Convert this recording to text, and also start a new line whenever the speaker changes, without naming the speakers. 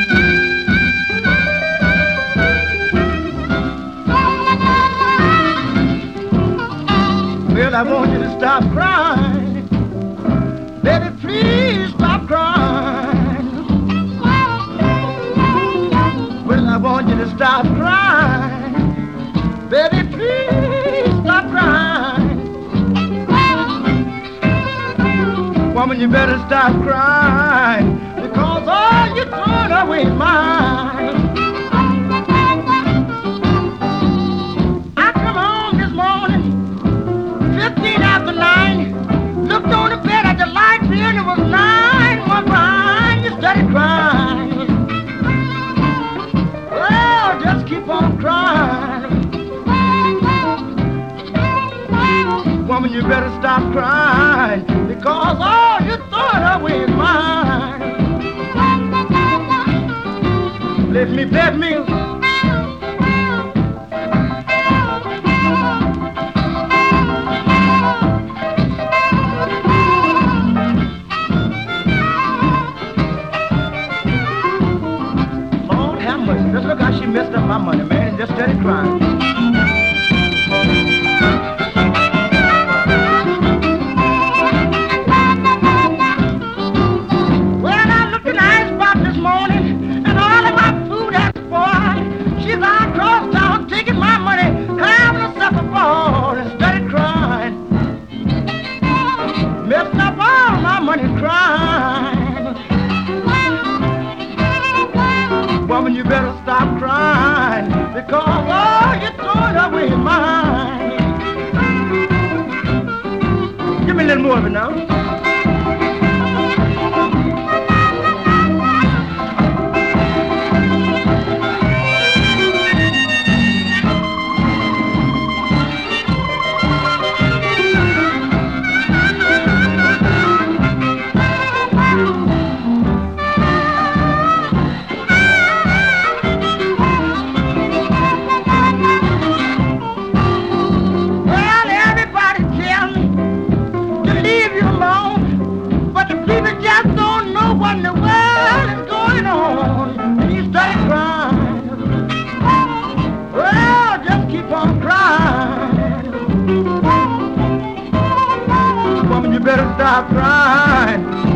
Well, I want you to stop crying. Baby, please stop crying. Well, I want you to stop crying. Baby, please stop crying. Woman, you better stop crying, because all you're throwing away is mine. I come home this morning, 15 after 9, looked on the bed at the light bill, it was 9, one crying, you started crying. Well, just keep on crying. Woman, you better stop crying, because all you're throwing away is mine. Let me, let me. Lord have mercy, just look how she messed up my money, man, and just started crying. Woman, you better stop crying, because all you're throwing away is mine. Give me a little more of it now. You better stop crying.